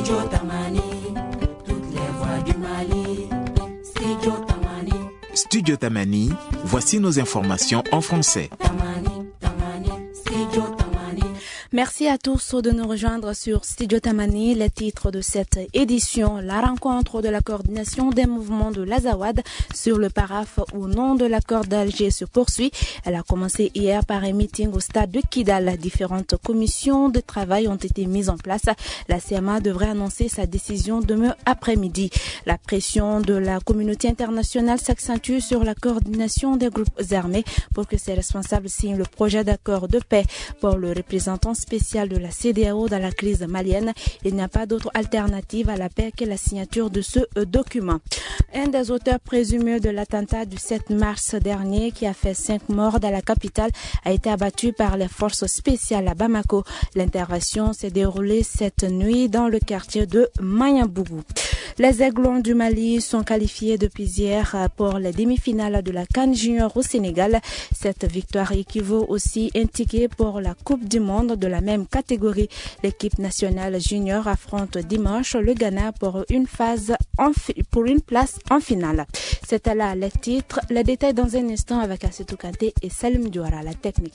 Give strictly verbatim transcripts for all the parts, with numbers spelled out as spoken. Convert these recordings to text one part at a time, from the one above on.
Studio Tamani, toutes les voix du Mali. Studio Tamani. Studio Tamani, voici nos informations en français. Tamani, Tamani, Studio Tamani. Merci à tous de nous rejoindre sur Studio Tamani. Les titres de cette édition: la rencontre de la coordination des mouvements de l'Azawad sur le paraphe au nom de l'accord d'Alger se poursuit. Elle a commencé hier par un meeting au stade de Kidal. Différentes commissions de travail ont été mises en place. La C M A devrait annoncer sa décision demain après-midi. La pression de la communauté internationale s'accentue sur la coordination des groupes armés pour que ces responsables signent le projet d'accord de paix. Pour le représentant spécial de la C E D E A O dans la crise malienne, il n'y a pas d'autre alternative à la paix que la signature de ce document. Un des auteurs présumés de l'attentat du sept mars dernier qui a fait cinq morts dans la capitale a été abattu par les forces spéciales à Bamako. L'intervention s'est déroulée cette nuit dans le quartier de Mayambougou. Les Aiglons du Mali sont qualifiés depuis hier pour les demi-finales de la CAN Junior au Sénégal. Cette victoire équivaut aussi un ticket pour la Coupe du Monde de la même catégorie. L'équipe nationale junior affronte dimanche le Ghana pour une phase en fi- pour une place en finale. C'était là les titres. Les détails dans un instant avec Assetou Kanté et Salim Diouara, la technique.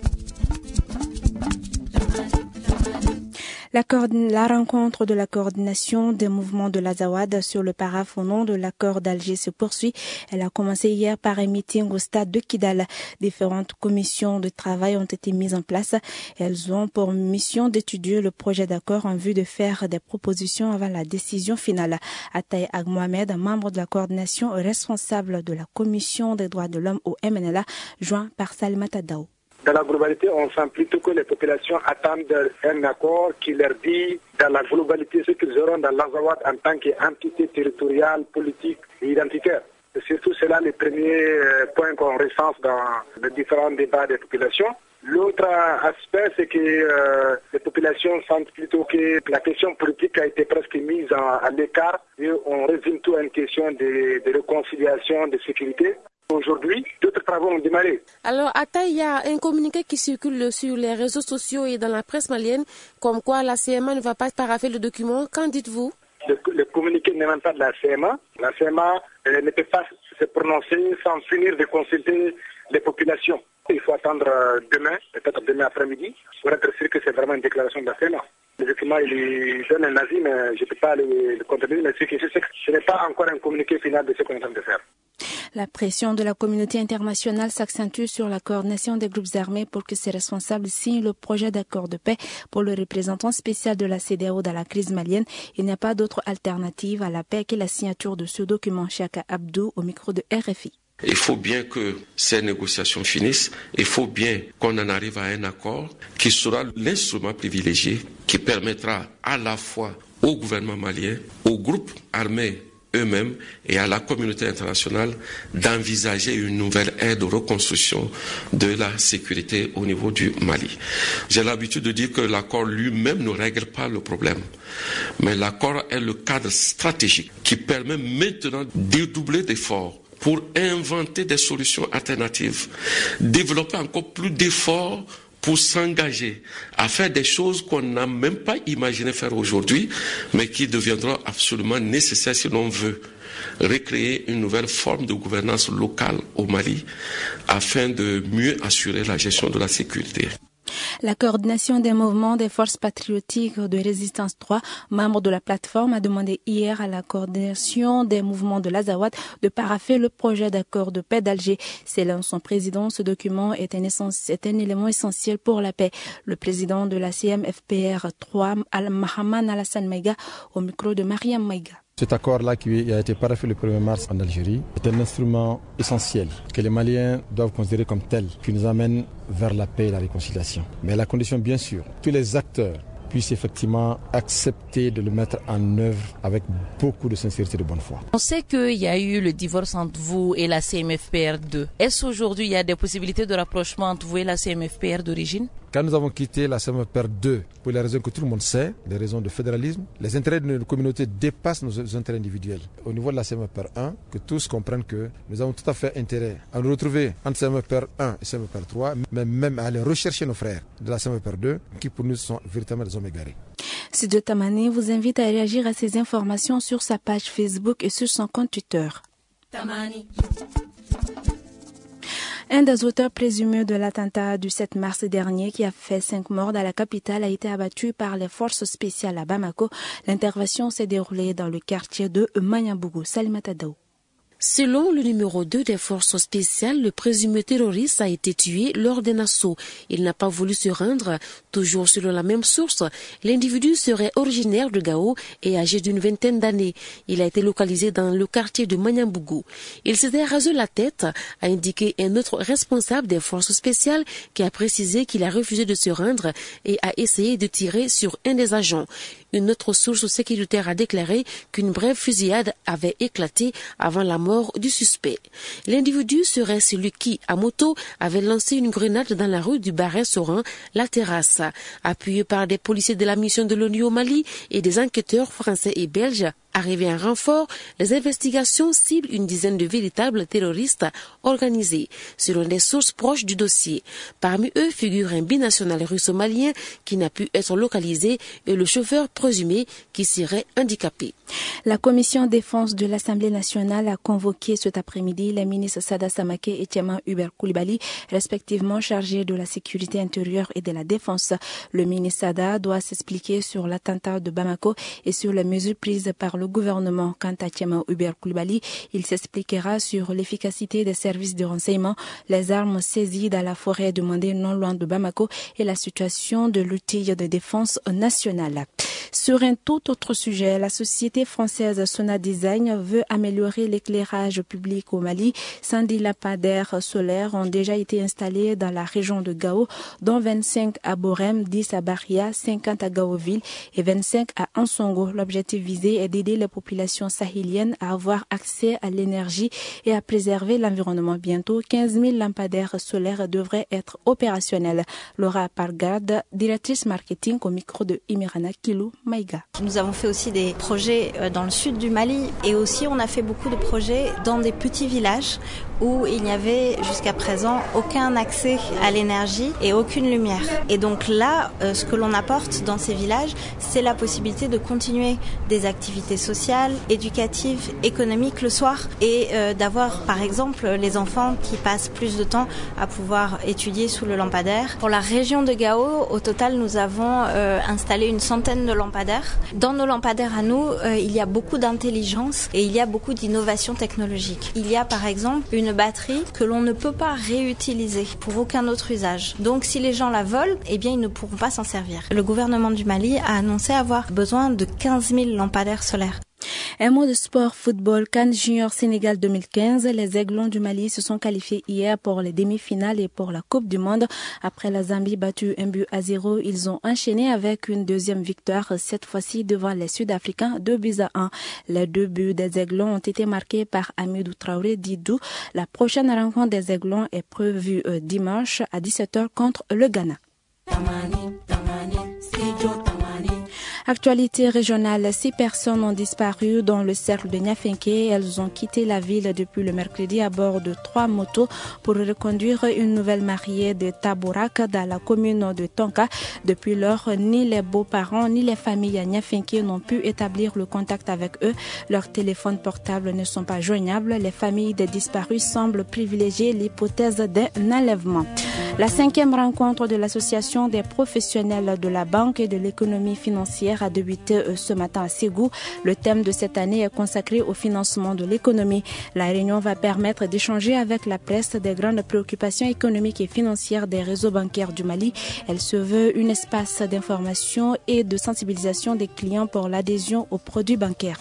La, coordin- la rencontre de la coordination des mouvements de l'Azawad sur le paraphe au nom de l'accord d'Alger se poursuit. Elle a commencé hier par un meeting au stade de Kidal. Différentes commissions de travail ont été mises en place. Elles ont pour mission d'étudier le projet d'accord en vue de faire des propositions avant la décision finale. Ataï Ag Mohamed, membre de la coordination responsable de la commission des droits de l'homme au M N L A, joint par Salimata Dao. Dans la globalité, on sent plutôt que les populations attendent un accord qui leur dit, dans la globalité, ce qu'ils auront dans l'Azawad en tant qu'entité territoriale, politique et identitaire. Et surtout, c'est là les premiers points qu'on recense dans les différents débats des populations. L'autre aspect, c'est que euh, les populations sentent plutôt que la question politique a été presque mise à, à l'écart et on résume tout à une question de, de réconciliation, de sécurité. Aujourd'hui, d'autres travaux ont démarré. Alors, Atta, il y a un communiqué qui circule sur les réseaux sociaux et dans la presse malienne, comme quoi la C M A ne va pas paraffer le document. Qu'en dites-vous? Le, le communiqué n'est même pas de la C M A. La C M A euh, ne peut pas se prononcer sans finir de consulter les populations. Il faut attendre euh, demain, peut-être demain après-midi, pour être sûr que c'est vraiment une déclaration de la C M A. Le document, il donne un avis, mais je ne peux pas le, le contenir. Mais ce que je sais, ce n'est pas encore un communiqué final de ce qu'on est en train de faire. La pression de la communauté internationale s'accentue sur la coordination des groupes armés pour que ces responsables signent le projet d'accord de paix. Pour le représentant spécial de la C E D E A O dans la crise malienne, il n'y a pas d'autre alternative à la paix que la signature de ce document. Chaka Abdou au micro de R F I. Il faut bien que ces négociations finissent. Il faut bien qu'on en arrive à un accord qui sera l'instrument privilégié qui permettra à la fois au gouvernement malien, aux groupes armés eux-mêmes et à la communauté internationale d'envisager une nouvelle aide de reconstruction de la sécurité au niveau du Mali. J'ai l'habitude de dire que l'accord lui-même ne règle pas le problème, mais l'accord est le cadre stratégique qui permet maintenant de doubler d'efforts pour inventer des solutions alternatives, développer encore plus d'efforts pour s'engager à faire des choses qu'on n'a même pas imaginé faire aujourd'hui, mais qui deviendront absolument nécessaires si l'on veut recréer une nouvelle forme de gouvernance locale au Mali afin de mieux assurer la gestion de la sécurité. La coordination des mouvements des forces patriotiques de résistance trois, membre de la plateforme, a demandé hier à la coordination des mouvements de l'Azawad de paraffer le projet d'accord de paix d'Alger. Selon son président, ce document est un, essence, est un élément essentiel pour la paix. Le président de la C M F P R trois, Al-Mahaman Alassane Maïga, au micro de Mariam Maïga. Cet accord-là qui a été paraphé le premier mars en Algérie est un instrument essentiel que les Maliens doivent considérer comme tel, qui nous amène vers la paix et la réconciliation. Mais à la condition, bien sûr, tous les acteurs puissent effectivement accepter de le mettre en œuvre avec beaucoup de sincérité et de bonne foi. On sait qu'il y a eu le divorce entre vous et la C M F P R deux. Est-ce qu'aujourd'hui il y a des possibilités de rapprochement entre vous et la C M F P R d'origine? Quand nous avons quitté la C M F P R deux, pour les raisons que tout le monde sait, les raisons de fédéralisme, les intérêts de notre communauté dépassent nos intérêts individuels. Au niveau de la C M F P R un, que tous comprennent que nous avons tout à fait intérêt à nous retrouver entre C M F P R un et C M F P R trois, mais même à aller rechercher nos frères de la C M F P R deux, qui pour nous sont véritablement des hommes égarés. Studio Tamani vous invite à réagir à ces informations sur sa page Facebook et sur son compte Twitter. Tamani. Un des auteurs présumés de l'attentat du sept mars dernier qui a fait cinq morts dans la capitale a été abattu par les forces spéciales à Bamako. L'intervention s'est déroulée dans le quartier de Manyambougou. Salimata Daou. Selon le numéro deux des forces spéciales, le présumé terroriste a été tué lors d'un assaut. Il n'a pas voulu se rendre. Toujours selon la même source, l'individu serait originaire de Gao et âgé d'une vingtaine d'années. Il a été localisé dans le quartier de Manyambougou. Il s'était rasé la tête, a indiqué un autre responsable des forces spéciales qui a précisé qu'il a refusé de se rendre et a essayé de tirer sur un des agents. Une autre source sécuritaire a déclaré qu'une brève fusillade avait éclaté avant la mort du suspect. L'individu serait celui qui, à moto, avait lancé une grenade dans la rue du Barret-Soran, la Terrasse. Appuyé par des policiers de la mission de l'ONU au Mali et des enquêteurs français et belges, arrivés en renfort, les investigations ciblent une dizaine de véritables terroristes organisés, selon des sources proches du dossier. Parmi eux figure un binational russo-malien qui n'a pu être localisé et le chauffeur présumé qui serait handicapé. La commission défense de l'Assemblée nationale a convoqué cet après-midi les ministres Sada Samaké et Tiama Hubert Koulibaly, respectivement chargés de la sécurité intérieure et de la défense. Le ministre Sada doit s'expliquer sur l'attentat de Bamako et sur les mesures prises par le gouvernement. Quant à Tiama Hubert Koulibaly, il s'expliquera sur l'efficacité des services de renseignement, les armes saisies dans la forêt de Mandé non loin de Bamako et la situation de l'outil de défense nationale. Sur un tout autre sujet, la société française Sona Design veut améliorer l'éclairage public au Mali. cent dix lampadaires solaires ont déjà été installés dans la région de Gao, dont vingt-cinq à Borem, dix à Baria, cinquante à Gaoville et vingt-cinq à Ansongo. L'objectif visé est d'aider les populations sahéliennes à avoir accès à l'énergie et à préserver l'environnement. Bientôt, quinze mille lampadaires solaires devraient être opérationnels. Laura Pargard, directrice marketing au micro de Imirana Kilou Maïga. Nous avons fait aussi des projets dans le sud du Mali et aussi on a fait beaucoup de projets dans des petits villages où il n'y avait jusqu'à présent aucun accès à l'énergie et aucune lumière. Et donc là, ce que l'on apporte dans ces villages, c'est la possibilité de continuer des activités sociales, éducatives, économiques le soir et euh, d'avoir par exemple les enfants qui passent plus de temps à pouvoir étudier sous le lampadaire. Pour la région de Gao, au total, nous avons euh, installé une centaine de lampadaires. Dans nos lampadaires à nous, euh, il y a beaucoup d'intelligence et il y a beaucoup d'innovation technologique. Il y a par exemple une batterie que l'on ne peut pas réutiliser pour aucun autre usage. Donc si les gens la volent, eh bien ils ne pourront pas s'en servir. Le gouvernement du Mali a annoncé avoir besoin de quinze mille lampadaires solaires. Un mot de sport football, CAN Junior Sénégal deux mille quinze. Les Aiglons du Mali se sont qualifiés hier pour les demi-finales et pour la Coupe du Monde. Après la Zambie battue un but à zéro, ils ont enchaîné avec une deuxième victoire, cette fois-ci devant les Sud-Africains, deux buts à un. Les deux buts des Aiglons ont été marqués par Amidou Traoré Didou. La prochaine rencontre des Aiglons est prévue euh, dimanche à dix-sept heures contre le Ghana. Tamani, Tamani, Studio Tamani. Actualité régionale, six personnes ont disparu dans le cercle de Niafenke. Elles ont quitté la ville depuis le mercredi à bord de trois motos pour reconduire une nouvelle mariée de Tabourak dans la commune de Tonka. Depuis lors, ni les beaux-parents ni les familles à Niafenke n'ont pu établir le contact avec eux. Leurs téléphones portables ne sont pas joignables. Les familles des disparus semblent privilégier l'hypothèse d'un enlèvement. La cinquième rencontre de l'association des professionnels de la banque et de l'économie financière a débuté ce matin à Ségou. Le thème de cette année est consacré au financement de l'économie. La réunion va permettre d'échanger avec la presse des grandes préoccupations économiques et financières des réseaux bancaires du Mali. Elle se veut un espace d'information et de sensibilisation des clients pour l'adhésion aux produits bancaires.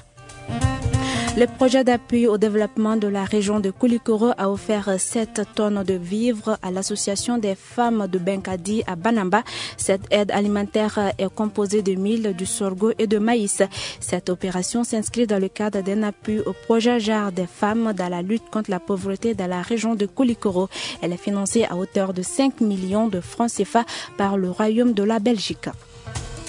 Le projet d'appui au développement de la région de Koulikoro a offert sept tonnes de vivres à l'association des femmes de Benkadi à Banamba. Cette aide alimentaire est composée de mil, du sorgho et de maïs. Cette opération s'inscrit dans le cadre d'un appui au projet Jar des femmes dans la lutte contre la pauvreté dans la région de Koulikoro. Elle est financée à hauteur de cinq millions de francs C F A par le Royaume de la Belgique.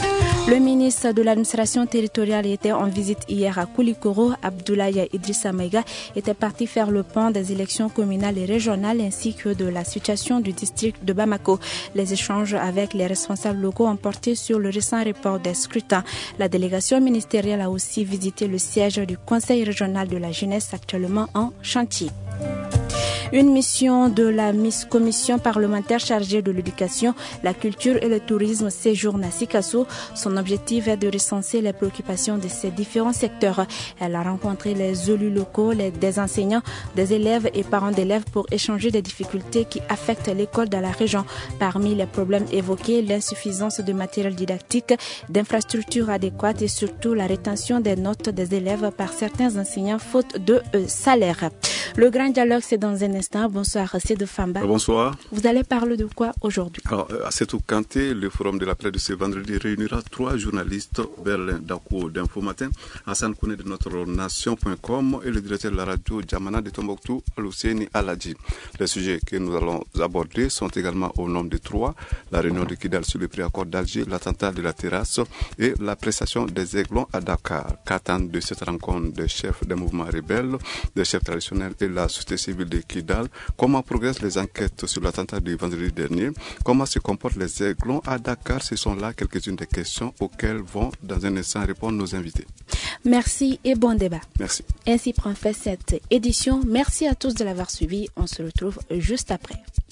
Le ministre de l'administration territoriale était en visite hier à Koulikoro. Abdoulaye Idrissa Maïga était parti faire le point des élections communales et régionales ainsi que de la situation du district de Bamako. Les échanges avec les responsables locaux ont porté sur le récent report des scrutins. La délégation ministérielle a aussi visité le siège du Conseil régional de la jeunesse actuellement en chantier. Une mission de la commission parlementaire chargée de l'éducation, la culture et le tourisme séjourne à Sikasso. Son objectif est de recenser les préoccupations de ces différents secteurs. Elle a rencontré les élus locaux, les, des enseignants, des élèves et parents d'élèves pour échanger des difficultés qui affectent l'école dans la région. Parmi les problèmes évoqués, l'insuffisance de matériel didactique, d'infrastructures adéquates et surtout la rétention des notes des élèves par certains enseignants faute de euh, salaire. Le grand dialogue, c'est dans un instant. Bonsoir, c'est de Famba. Bonsoir. Vous allez parler de quoi aujourd'hui? Alors, à Setou Kanté, le forum de la presse de ce vendredi réunira trois journalistes, Berlin Dako d'Info Matin, Hassan Kouné de notre nation point com et le directeur de la radio Djamana de Tombouctou, Alouseni Aladji. Les sujets que nous allons aborder sont également au nombre de trois. La réunion de Kidal sur le préaccord d'Alger, l'attentat de la terrasse et la prestation des aiglons à Dakar. Qu'attendent de cette rencontre des chefs des mouvements rebelles, des chefs traditionnels et la société civile de Kidal? Comment progressent les enquêtes sur l'attentat du vendredi dernier? Comment se comportent les aiglons à Dakar? Ce sont là quelques-unes des questions auxquelles vont dans un instant répondre nos invités. Merci et bon débat. Merci. Ainsi prend fin cette édition. Merci à tous de l'avoir suivi. On se retrouve juste après.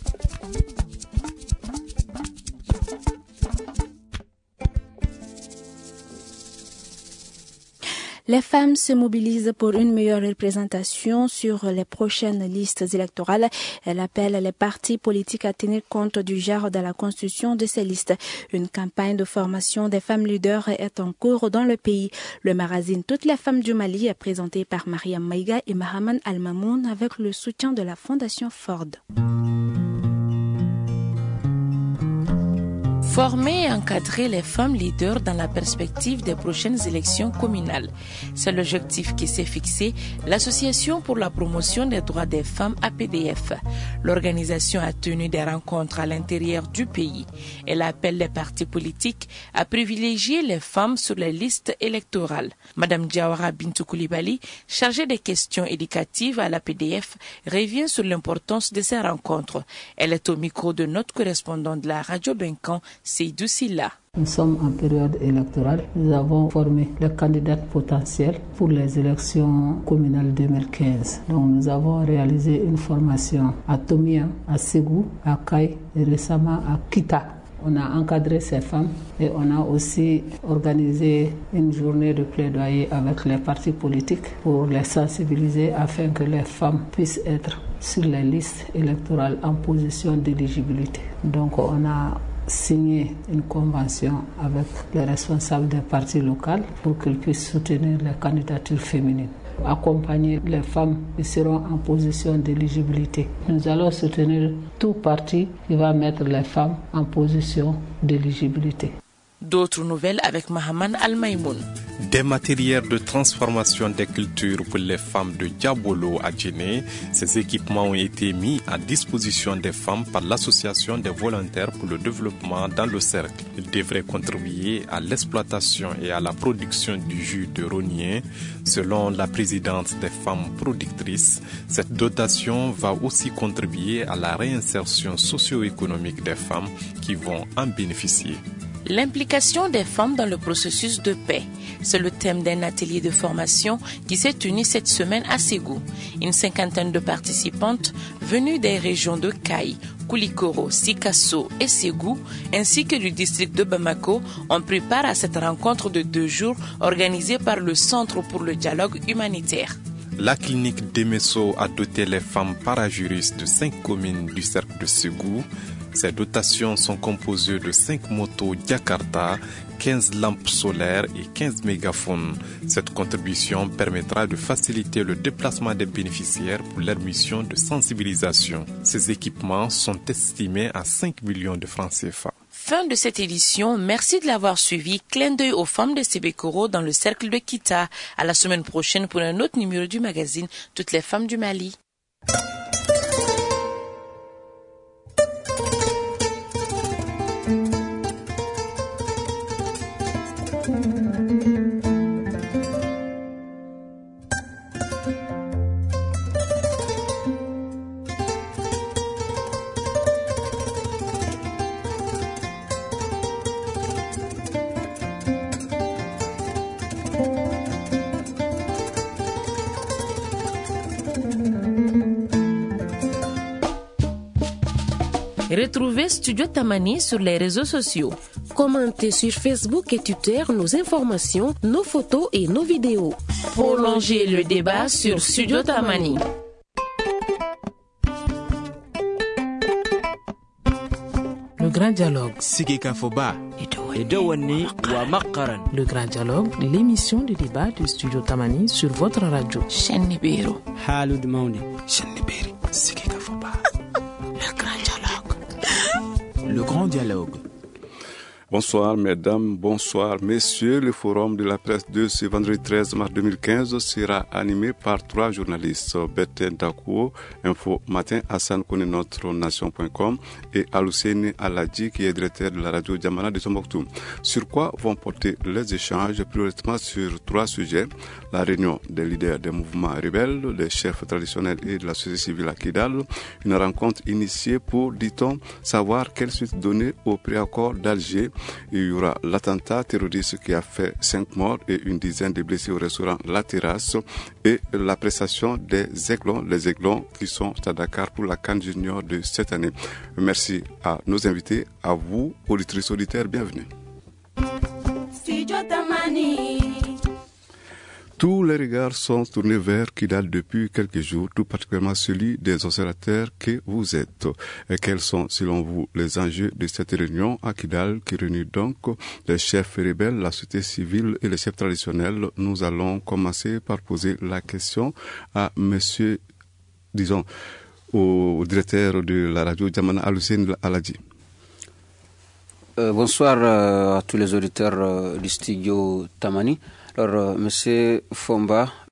Les femmes se mobilisent pour une meilleure représentation sur les prochaines listes électorales. Elle appelle les partis politiques à tenir compte du genre de la constitution de ces listes. Une campagne de formation des femmes leaders est en cours dans le pays. Le magazine Toutes les femmes du Mali est présenté par Mariam Maïga et Mahaman Al-Mamoun avec le soutien de la Fondation Ford. Former et encadrer les femmes leaders dans la perspective des prochaines élections communales. C'est l'objectif qui s'est fixé l'Association pour la promotion des droits des femmes A P D F. L'organisation a tenu des rencontres à l'intérieur du pays. Elle appelle les partis politiques à privilégier les femmes sur les listes électorales. Madame Diawara Bintou Koulibaly, chargée des questions éducatives à l'A P D F, revient sur l'importance de ces rencontres. Elle est au micro de notre correspondant de la radio Benkan, Seydou Silla. Nous sommes en période électorale. Nous avons formé les candidats potentiels pour les élections communales deux mille quinze. Donc nous avons réalisé une formation à Tomia, à Ségou, à Kaye et récemment à Kita. On a encadré ces femmes et on a aussi organisé une journée de plaidoyer avec les partis politiques pour les sensibiliser afin que les femmes puissent être sur les listes électorales en position d'éligibilité. Donc on a signé une convention avec les responsables des partis locaux pour qu'ils puissent soutenir les candidatures féminines. Accompagner les femmes qui seront en position d'éligibilité. Nous allons soutenir tout parti qui va mettre les femmes en position d'éligibilité. D'autres nouvelles avec Mahaman Al-Maïmoun. Des matériels de transformation des cultures pour les femmes de Diabolo à Djenné. Ces équipements ont été mis à disposition des femmes par l'Association des volontaires pour le développement dans le cercle. Ils devraient contribuer à l'exploitation et à la production du jus de rognier. Selon la présidente des femmes productrices, cette dotation va aussi contribuer à la réinsertion socio-économique des femmes qui vont en bénéficier. L'implication des femmes dans le processus de paix, c'est le thème d'un atelier de formation qui s'est tenu cette semaine à Ségou. Une cinquantaine de participantes venues des régions de Kaye, Koulikoro, Sikasso et Ségou, ainsi que du district de Bamako, ont pris part à cette rencontre de deux jours organisée par le Centre pour le dialogue humanitaire. La clinique d'Emesso a doté les femmes parajuristes de cinq communes du cercle de Ségou. Ces dotations sont composées de cinq motos Jakarta, quinze lampes solaires et quinze mégaphones. Cette contribution permettra de faciliter le déplacement des bénéficiaires pour leur mission de sensibilisation. Ces équipements sont estimés à cinq millions de francs C F A. Fin de cette édition. Merci de l'avoir suivi. Clin d'œil aux femmes de Sébékoro dans le cercle de Kita. À la semaine prochaine pour un autre numéro du magazine Toutes les femmes du Mali. Retrouvez Studio Tamani sur les réseaux sociaux. Commentez sur Facebook et Twitter nos informations, nos photos et nos vidéos. Prolongez le débat sur Studio Tamani. Le grand dialogue. Sigeka Foba. Le grand dialogue, l'émission de débat de Studio Tamani sur votre radio. Chenibero. Halud Mauni. Cheniberi. Sigeka Foba. Le grand dialogue. Le grand dialogue. Bonsoir mesdames, bonsoir messieurs. Le forum de la presse de ce vendredi treize mars deux mille quinze sera animé par trois journalistes, Bertin Dakuo, Info Matin, Hassan Kone, notre nation point com et Aluseni Aladji qui est directeur de la radio Jamana de Tombouctou. Sur quoi vont porter les échanges? Prioritairement sur trois sujets: la réunion des leaders des mouvements rebelles, des chefs traditionnels et de la société civile à Kidal, une rencontre initiée pour, dit-on, savoir quelle suite donner au préaccord d'Alger. Il y aura l'attentat terroriste qui a fait cinq morts et une dizaine de blessés au restaurant La Terrasse et la prestation des Aiglons, les Aiglons qui sont à Dakar pour la CAN Junior de cette année. Merci à nos invités, à vous, auditrices auditeurs, bienvenue. Tous les regards sont tournés vers Kidal depuis quelques jours, tout particulièrement celui des observateurs que vous êtes. Et quels sont, selon vous, les enjeux de cette réunion à Kidal qui réunit donc les chefs rebelles, la société civile et les chefs traditionnels? Nous allons commencer par poser la question à monsieur, disons, au directeur de la radio Jamana, Aluseni Aladji. Euh, bonsoir euh, à tous les auditeurs euh, du studio Tamani. Alors, euh, Monsieur Fomba,